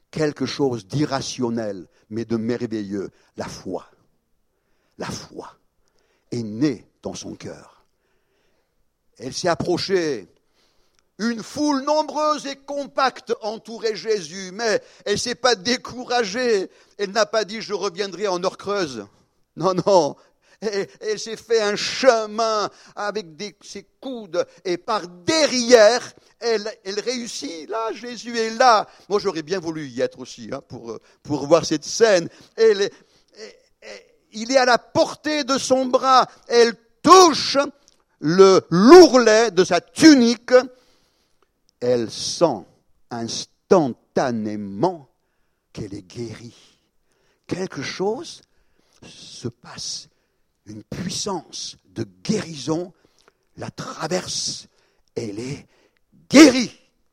quelque chose d'irrationnel, mais de merveilleux. La foi. La foi est née dans son cœur. Elle s'est approchée. Une foule nombreuse et compacte entourait Jésus, mais elle ne s'est pas découragée. Elle n'a pas dit « je reviendrai en heure creuse ». Non, non. Elle s'est fait un chemin avec ses coudes et par derrière, elle réussit. Là, Jésus est là. Moi, j'aurais bien voulu y être aussi pour voir cette scène. Il est à la portée de son bras. Elle touche le l'ourlet de sa tunique. Elle sent instantanément qu'elle est guérie. Quelque chose se passe. Une puissance de guérison la traverse. Elle est guérie.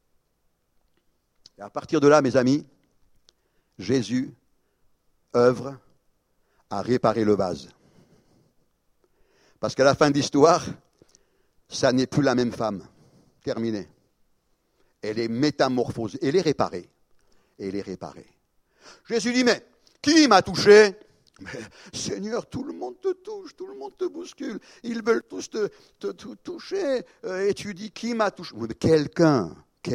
Et à partir de là, mes amis, Jésus œuvre à réparer le vase. Parce qu'à la fin de l'histoire, ça n'est plus la même femme. Terminé. Elle est métamorphosée. Elle est réparée. Elle est réparée. Jésus dit, mais qui m'a touché ? Mais Seigneur, tout le monde te touche, tout le monde te bouscule. Ils veulent tous te toucher. Et tu dis, qui m'a touché ? Oui, mais quelqu'un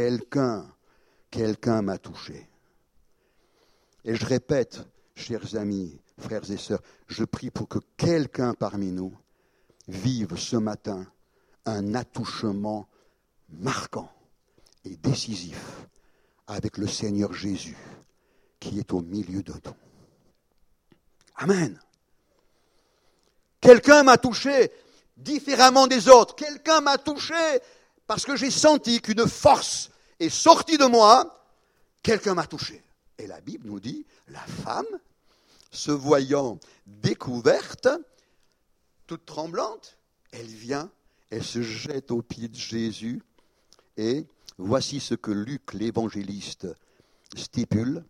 m'a touché. Et je répète, chers amis, frères et sœurs, je prie pour que quelqu'un parmi nous vive ce matin un attouchement marquant et décisif avec le Seigneur Jésus qui est au milieu de nous. Amen. Quelqu'un m'a touché différemment des autres. Quelqu'un m'a touché parce que j'ai senti qu'une force est sortie de moi. Quelqu'un m'a touché. Et la Bible nous dit, la femme, se voyant découverte, toute tremblante, elle vient, elle se jette aux pieds de Jésus. Et voici ce que Luc, l'évangéliste, stipule.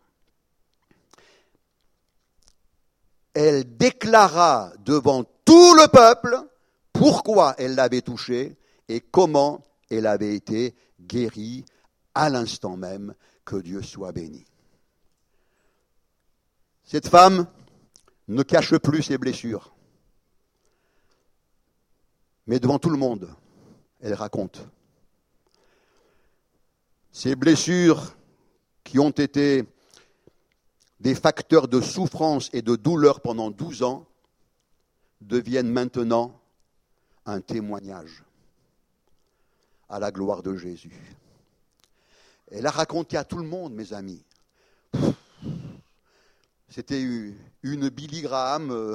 Elle déclara devant tout le peuple pourquoi elle l'avait touché et comment elle avait été guérie à l'instant même. Que Dieu soit béni. Cette femme ne cache plus ses blessures. Mais devant tout le monde, elle raconte. Ces blessures qui ont été des facteurs de souffrance et de douleur pendant 12 ans deviennent maintenant un témoignage à la gloire de Jésus. Elle a raconté à tout le monde, mes amis. C'était une Billy Graham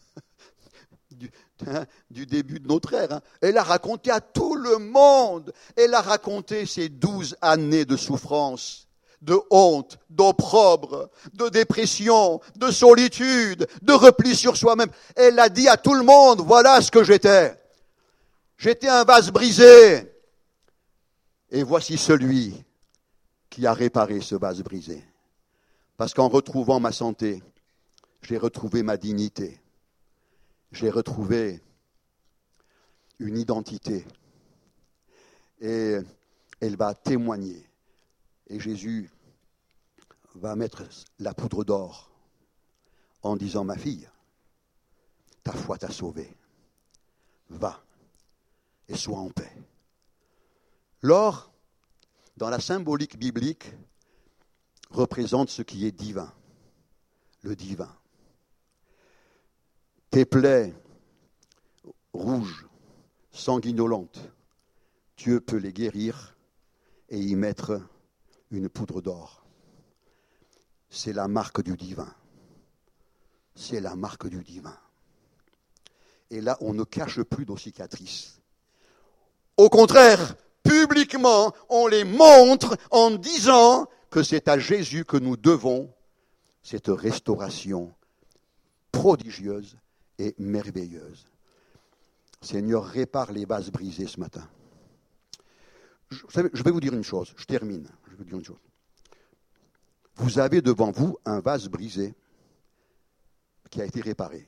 du début de notre ère. Elle a raconté à tout le monde. Elle a raconté ses 12 années de souffrance, de honte, d'opprobre, de dépression, de solitude, de repli sur soi-même. Elle a dit à tout le monde, voilà ce que j'étais. J'étais un vase brisé. Et voici celui qui a réparé ce vase brisé. Parce qu'en retrouvant ma santé, j'ai retrouvé ma dignité. J'ai retrouvé une identité. Et elle va témoigner. Et Jésus va mettre la poudre d'or en disant, ma fille, ta foi t'a sauvée. Va et sois en paix. L'or, dans la symbolique biblique, représente ce qui est divin, le divin. Tes plaies rouges, sanguinolentes, Dieu peut les guérir et y mettre une poudre d'or. C'est la marque du divin. C'est la marque du divin. Et là, on ne cache plus nos cicatrices. Au contraire, publiquement, on les montre en disant que c'est à Jésus que nous devons cette restauration prodigieuse et merveilleuse. Seigneur, répare les vases brisés ce matin. Je vais vous dire une chose, je termine. Je vais vous dire une chose. Vous avez devant vous un vase brisé qui a été réparé.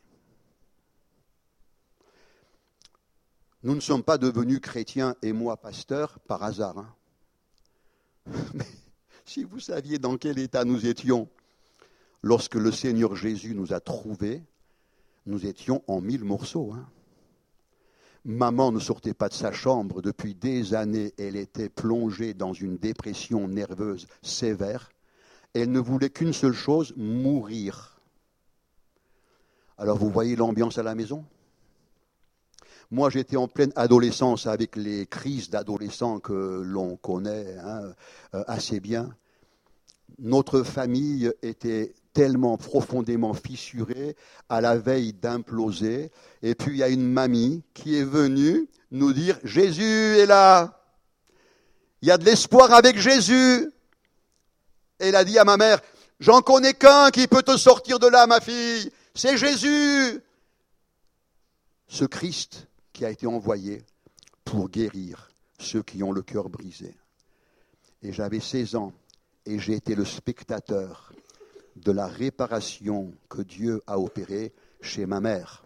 Nous ne sommes pas devenus chrétiens et moi pasteur par hasard. Mais Si vous saviez dans quel état nous étions lorsque le Seigneur Jésus nous a trouvés, nous étions en 1000 morceaux. Maman ne sortait pas de sa chambre depuis des années. Elle était plongée dans une dépression nerveuse sévère. Elle ne voulait qu'une seule chose, mourir. Alors vous voyez l'ambiance à la maison ? Moi, j'étais en pleine adolescence avec les crises d'adolescents que l'on connaît assez bien. Notre famille était tellement profondément fissurée à la veille d'imploser. Et puis, il y a une mamie qui est venue nous dire « Jésus est là. Il y a de l'espoir avec Jésus. » Elle a dit à ma mère « J'en connais qu'un qui peut te sortir de là, ma fille. C'est Jésus. » Ce Christ qui a été envoyé pour guérir ceux qui ont le cœur brisé. Et j'avais 16 ans et j'ai été le spectateur de la réparation que Dieu a opérée chez ma mère.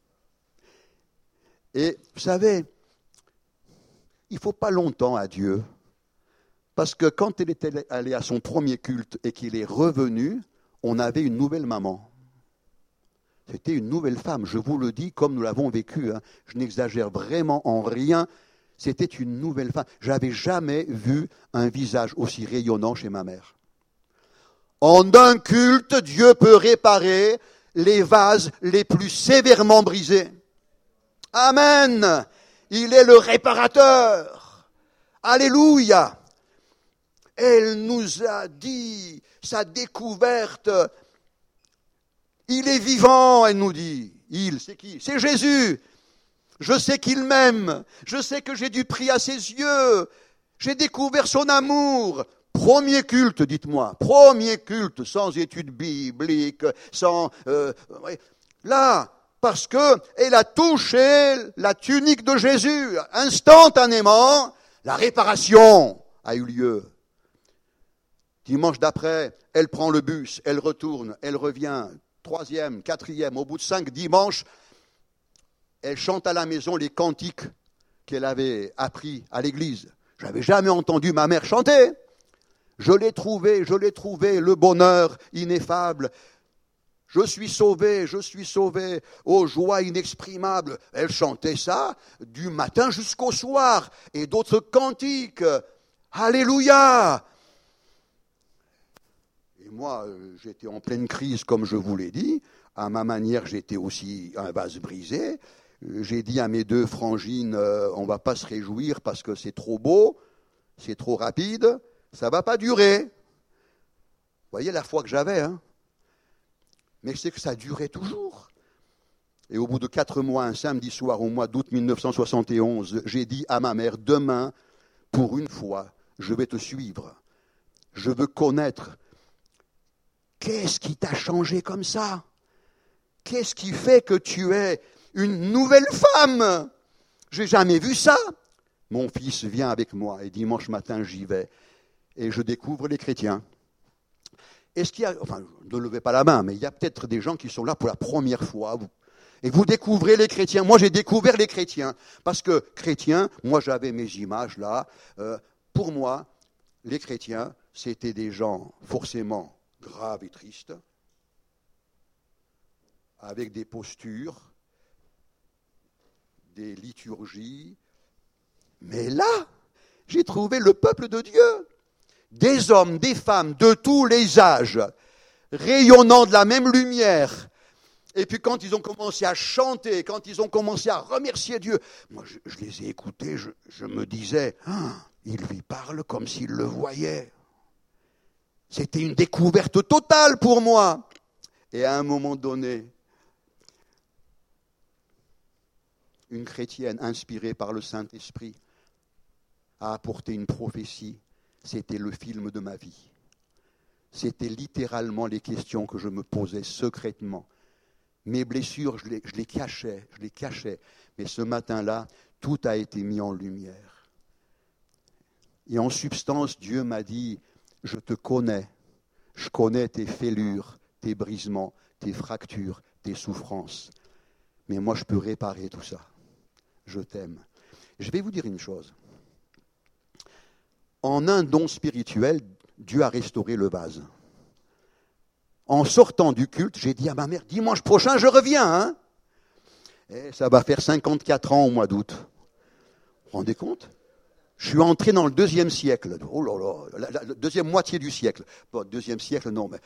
Et vous savez, il ne faut pas longtemps à Dieu, parce que quand il était allé à son premier culte et qu'il est revenu, on avait une nouvelle maman. C'était une nouvelle femme, je vous le dis comme nous l'avons vécu. Je n'exagère vraiment en rien. C'était une nouvelle femme. Je n'avais jamais vu un visage aussi rayonnant chez ma mère. En un culte, Dieu peut réparer les vases les plus sévèrement brisés. Amen. Il est le réparateur. Alléluia. Elle nous a dit sa découverte. Il est vivant, elle nous dit. Il, c'est qui ? C'est Jésus. Je sais qu'il m'aime. Je sais que j'ai du prix à ses yeux. J'ai découvert son amour. Premier culte, dites-moi. Premier culte, sans études bibliques, sans... Là, parce qu'elle a touché la tunique de Jésus. Instantanément, la réparation a eu lieu. Dimanche d'après, elle prend le bus, elle retourne, elle revient. 3e, 4e, au bout de 5 dimanches, elle chante à la maison les cantiques qu'elle avait appris à l'église. Je n'avais jamais entendu ma mère chanter. Je l'ai trouvé, le bonheur ineffable. Je suis sauvé, ô joie inexprimable. Elle chantait ça du matin jusqu'au soir. Et d'autres cantiques. Alléluia! Moi, j'étais en pleine crise, comme je vous l'ai dit. À ma manière, j'étais aussi un vase brisé. J'ai dit à mes 2 frangines, on ne va pas se réjouir parce que c'est trop beau, c'est trop rapide, ça ne va pas durer. Vous voyez la foi que j'avais, Mais je sais que ça durait toujours. Et au bout de 4 mois, un samedi soir, au mois d'août 1971, j'ai dit à ma mère, demain, pour une fois, je vais te suivre. Je veux connaître. Qu'est-ce qui t'a changé comme ça ? Qu'est-ce qui fait que tu es une nouvelle femme ? J'ai jamais vu ça. Mon fils vient avec moi et dimanche matin j'y vais et je découvre les chrétiens. Est-ce qu'il y a, ne levez pas la main, mais il y a peut-être des gens qui sont là pour la première fois. Et vous découvrez les chrétiens. Moi j'ai découvert les chrétiens parce que chrétiens, moi j'avais mes images là. Pour moi, les chrétiens, c'était des gens forcément grave et triste, avec des postures, des liturgies. Mais là, j'ai trouvé le peuple de Dieu, des hommes, des femmes de tous les âges, rayonnant de la même lumière. Et puis quand ils ont commencé à chanter, quand ils ont commencé à remercier Dieu, moi je les ai écoutés, je me disais, il lui parle comme s'il le voyait. C'était une découverte totale pour moi. Et à un moment donné, une chrétienne inspirée par le Saint-Esprit a apporté une prophétie. C'était le film de ma vie. C'était littéralement les questions que je me posais secrètement. Mes blessures, je les cachais. Mais ce matin-là, tout a été mis en lumière. Et en substance, Dieu m'a dit, je te connais. Je connais tes fêlures, tes brisements, tes fractures, tes souffrances. Mais moi, je peux réparer tout ça. Je t'aime. Je vais vous dire une chose. En un don spirituel, Dieu a restauré le vase. En sortant du culte, j'ai dit à ma mère, dimanche prochain, je reviens. Hein, et ça va faire 54 ans au mois d'août. Vous vous rendez compte? Je suis entré dans le 2e siècle. Oh là là, la deuxième moitié du siècle. Bon, 2e siècle, non, mais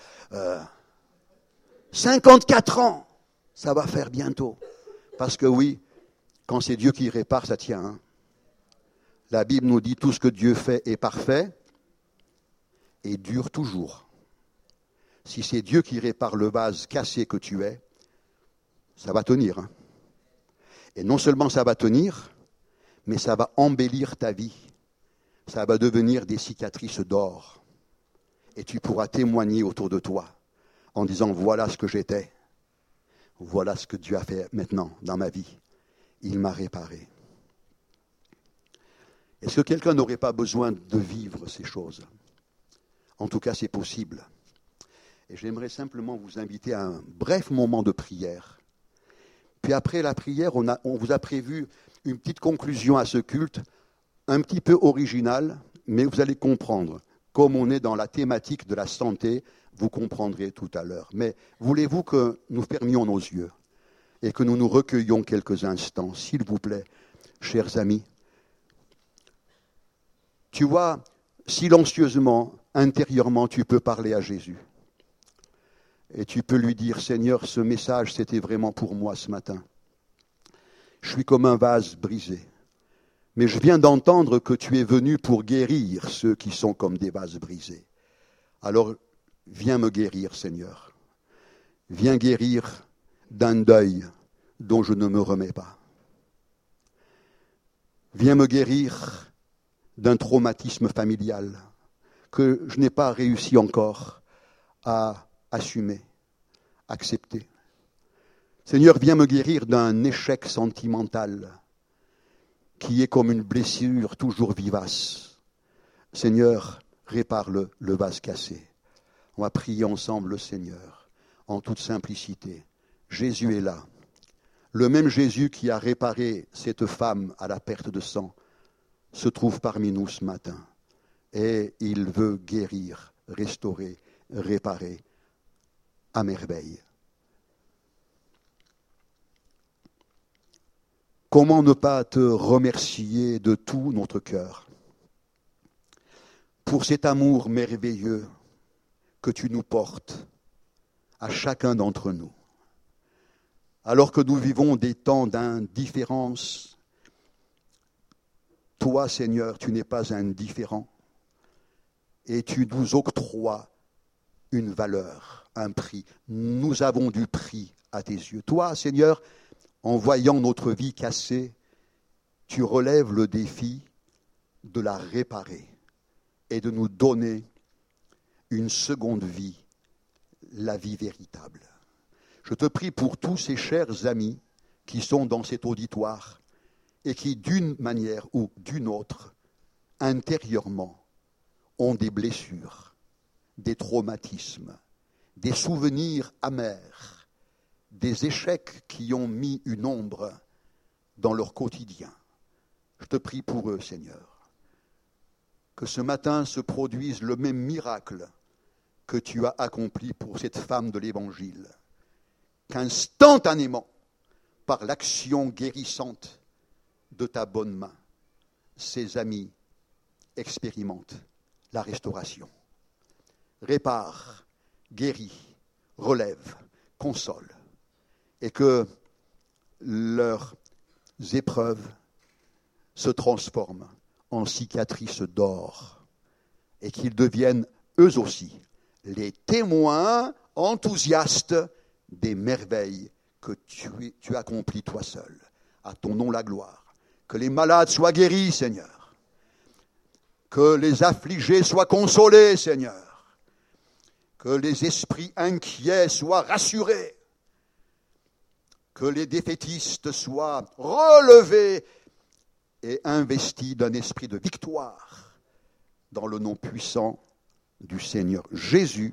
54 ans, ça va faire bientôt. Parce que oui, quand c'est Dieu qui répare, ça tient. Hein. La Bible nous dit tout ce que Dieu fait est parfait et dure toujours. Si c'est Dieu qui répare le vase cassé que tu es, ça va tenir. Hein. Et non seulement ça va tenir, mais ça va embellir ta vie. Ça va devenir des cicatrices d'or. Et tu pourras témoigner autour de toi en disant, voilà ce que j'étais. Voilà ce que Dieu a fait maintenant dans ma vie. Il m'a réparé. Est-ce que quelqu'un n'aurait pas besoin de vivre ces choses? En tout cas, c'est possible. Et j'aimerais simplement vous inviter à un bref moment de prière. Puis après la prière, on vous a prévu une petite conclusion à ce culte, un petit peu originale, mais vous allez comprendre. Comme on est dans la thématique de la santé, vous comprendrez tout à l'heure. Mais voulez-vous que nous fermions nos yeux et que nous nous recueillions quelques instants, s'il vous plaît, chers amis? Tu vois, silencieusement, intérieurement, tu peux parler à Jésus. Et tu peux lui dire, Seigneur, ce message, c'était vraiment pour moi ce matin. Je suis comme un vase brisé. Mais je viens d'entendre que tu es venu pour guérir ceux qui sont comme des vases brisés. Alors, viens me guérir, Seigneur. Viens guérir d'un deuil dont je ne me remets pas. Viens me guérir d'un traumatisme familial que je n'ai pas réussi encore à assumer, accepter. Seigneur, viens me guérir d'un échec sentimental qui est comme une blessure toujours vivace. Seigneur, répare le vase cassé. On va prier ensemble le Seigneur, en toute simplicité. Jésus est là. Le même Jésus qui a réparé cette femme à la perte de sang se trouve parmi nous ce matin. Et il veut guérir, restaurer, réparer à merveille. Comment ne pas te remercier de tout notre cœur pour cet amour merveilleux que tu nous portes à chacun d'entre nous. Alors que nous vivons des temps d'indifférence, toi, Seigneur, tu n'es pas indifférent et tu nous octroies une valeur, un prix. Nous avons du prix à tes yeux. Toi, Seigneur, en voyant notre vie cassée, tu relèves le défi de la réparer et de nous donner une seconde vie, la vie véritable. Je te prie pour tous ces chers amis qui sont dans cet auditoire et qui, d'une manière ou d'une autre, intérieurement, ont des blessures, des traumatismes, des souvenirs amers, des échecs qui ont mis une ombre dans leur quotidien. Je te prie pour eux, Seigneur, que ce matin se produise le même miracle que tu as accompli pour cette femme de l'Évangile, qu'instantanément, par l'action guérissante de ta bonne main, ses amis expérimentent la restauration. Répare, guérit, relève, console, et que leurs épreuves se transforment en cicatrices d'or et qu'ils deviennent eux aussi les témoins enthousiastes des merveilles que tu accomplis toi seul. À ton nom la gloire. Que les malades soient guéris, Seigneur. Que les affligés soient consolés, Seigneur. Que les esprits inquiets soient rassurés. Que les défaitistes soient relevés et investis d'un esprit de victoire dans le nom puissant du Seigneur Jésus.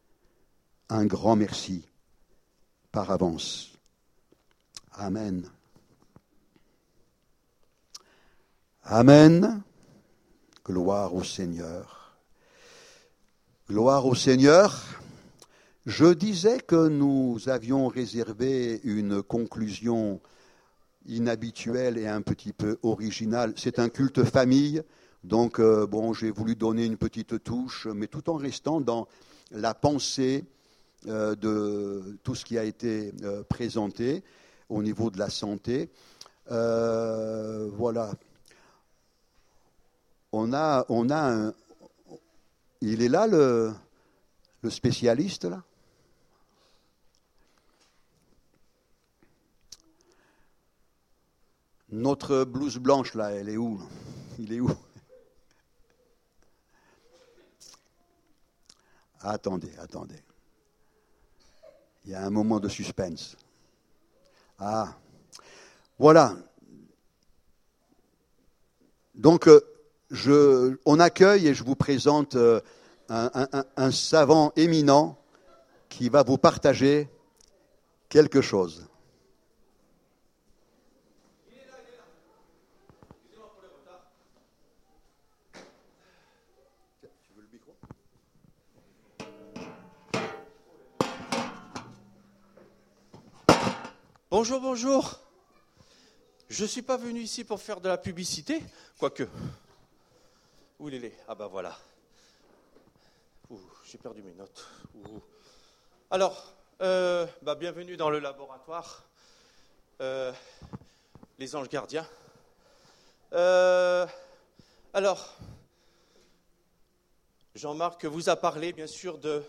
Un grand merci par avance. Amen. Amen. Gloire au Seigneur. Gloire au Seigneur. Je disais que nous avions réservé une conclusion inhabituelle et un petit peu originale. C'est un culte famille, donc j'ai voulu donner une petite touche, mais tout en restant dans la pensée de tout ce qui a été présenté au niveau de la santé. Voilà. On a il est là le spécialiste là. Notre blouse blanche là, elle est où? Il est où? Attendez. Il y a un moment de suspense. Ah, voilà. Donc, on accueille et je vous présente un savant éminent qui va vous partager quelque chose. Tu veux le micro ? Bonjour. Je ne suis pas venu ici pour faire de la publicité, quoique. Où il est ? Ah ben voilà. J'ai perdu mes notes. Alors, bienvenue dans le laboratoire. Les anges gardiens. Alors, Jean-Marc vous a parlé bien sûr de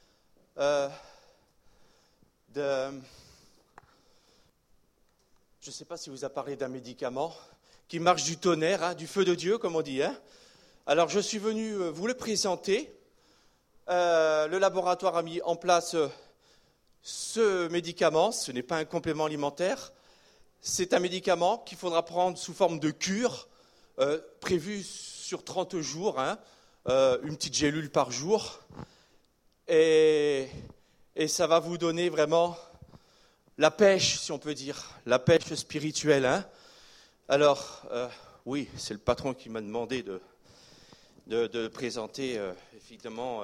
je ne sais pas si vous a parlé d'un médicament qui marche du tonnerre, du feu de Dieu, comme on dit. Alors, je suis venu vous le présenter. Le laboratoire a mis en place ce médicament. Ce n'est pas un complément alimentaire. C'est un médicament qu'il faudra prendre sous forme de cure, prévu sur 30 jours, une petite gélule par jour. Et ça va vous donner vraiment la pêche, si on peut dire, la pêche spirituelle. Alors, oui, c'est le patron qui m'a demandé de présenter, évidemment,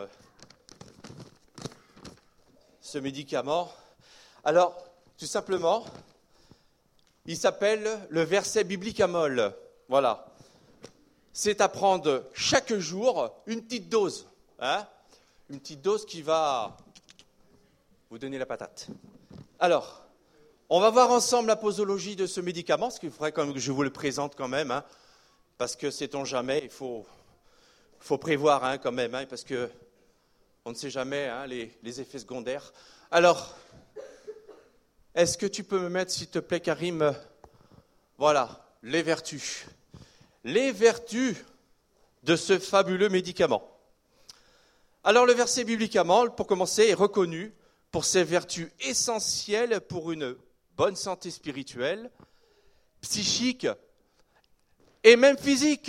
ce médicament. Alors, tout simplement, il s'appelle le verset biblique Amol. Voilà. C'est à prendre chaque jour une petite dose. Une petite dose qui va vous donner la patate. Alors, on va voir ensemble la posologie de ce médicament, parce qu'il faudrait quand même que je vous le présente quand même, parce que sait-on jamais, il faut prévoir quand même, parce que on ne sait jamais les effets secondaires. Alors, est-ce que tu peux me mettre, s'il te plaît, Karim, voilà, les vertus. Les vertus de ce fabuleux médicament. Alors, le verset biblique Amol, pour commencer, est reconnu pour ses vertus essentielles pour une bonne santé spirituelle, psychique et même physique.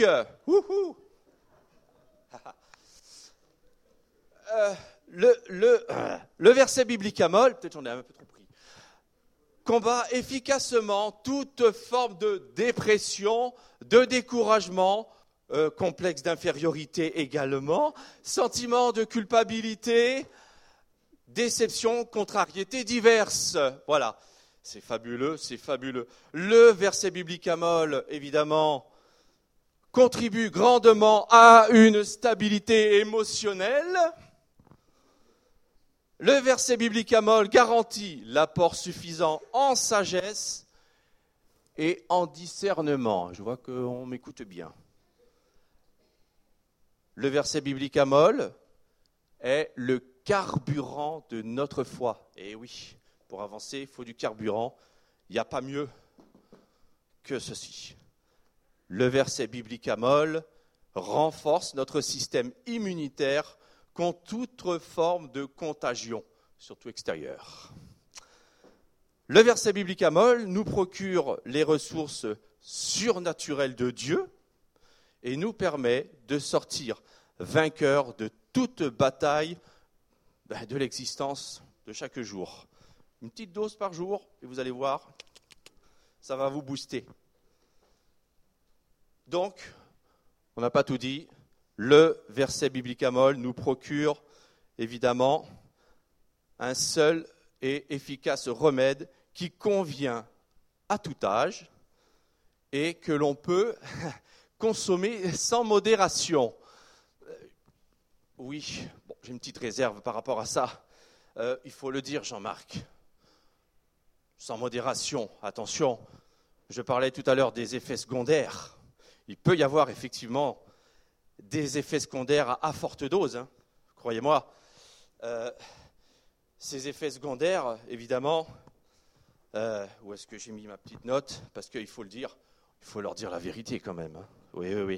Le verset biblique Amol, peut-être j'en ai un peu trop pris, combat efficacement toute forme de dépression, de découragement, complexe d'infériorité également, sentiment de culpabilité, déception, contrariétés diverses. Voilà, c'est fabuleux. Le verset biblique Amol, évidemment, contribue grandement à une stabilité émotionnelle. Le verset biblique Amol garantit l'apport suffisant en sagesse et en discernement. Je vois qu'on m'écoute bien. Le verset biblique Amol est le carburant de notre foi. Et oui, pour avancer, il faut du carburant. Il n'y a pas mieux que ceci. Le verset biblique Amol renforce notre système immunitaire contre toute forme de contagion, surtout extérieure. Le verset biblique Amol nous procure les ressources surnaturelles de Dieu et nous permet de sortir vainqueurs de toute bataille de l'existence de chaque jour. Une petite dose par jour, et vous allez voir, ça va vous booster. Donc, on n'a pas tout dit, le verset biblique Amol nous procure évidemment, un seul et efficace remède qui convient à tout âge et que l'on peut consommer sans modération. Oui, bon, j'ai une petite réserve par rapport à ça. Il faut le dire, Jean-Marc. Sans modération, attention. Je parlais tout à l'heure des effets secondaires. Il peut y avoir effectivement des effets secondaires à forte dose, hein, croyez-moi. Ces effets secondaires, évidemment, où est-ce que j'ai mis ma petite note? Parce qu'il faut le dire, il faut leur dire la vérité quand même. Hein. Oui.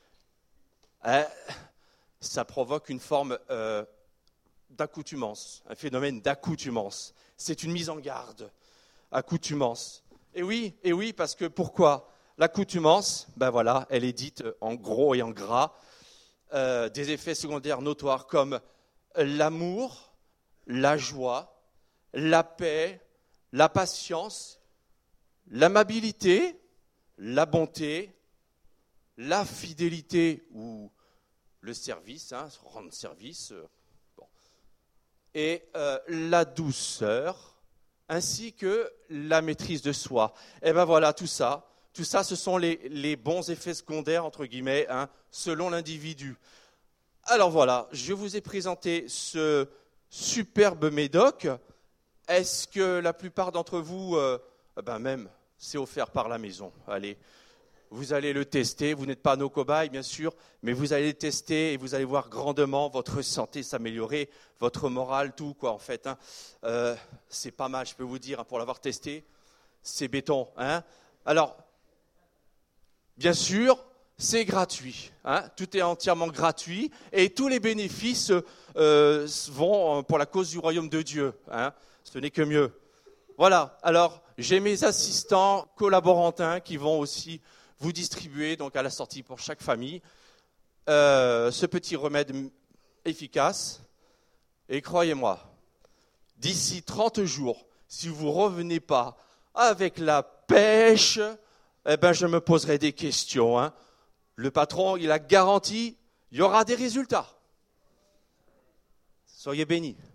Ça provoque une forme d'accoutumance, un phénomène d'accoutumance. C'est une mise en garde, accoutumance. Et oui, parce que pourquoi? L'accoutumance, elle est dite en gros et en gras, des effets secondaires notoires comme l'amour, la joie, la paix, la patience, l'amabilité, la bonté, la fidélité ou le service, rendre service, et la douceur, ainsi que la maîtrise de soi. Et tout ça, ce sont les bons effets secondaires, entre guillemets, selon l'individu. Alors voilà, je vous ai présenté ce superbe médoc. Est-ce que la plupart d'entre vous, même, c'est offert par la maison? Allez, vous allez le tester, vous n'êtes pas nos cobayes, bien sûr, mais vous allez le tester et vous allez voir grandement votre santé s'améliorer, votre morale, tout, quoi, en fait. C'est pas mal, je peux vous dire, pour l'avoir testé, c'est béton. Alors, bien sûr, c'est gratuit. Tout est entièrement gratuit et tous les bénéfices vont pour la cause du royaume de Dieu. Ce n'est que mieux. Voilà, alors j'ai mes assistants collaborantins qui vont aussi vous distribuer donc à la sortie pour chaque famille ce petit remède efficace. Et croyez-moi, d'ici 30 jours, si vous ne revenez pas avec la pêche, je me poserai des questions. Le patron, il a garanti, il y aura des résultats. Soyez bénis.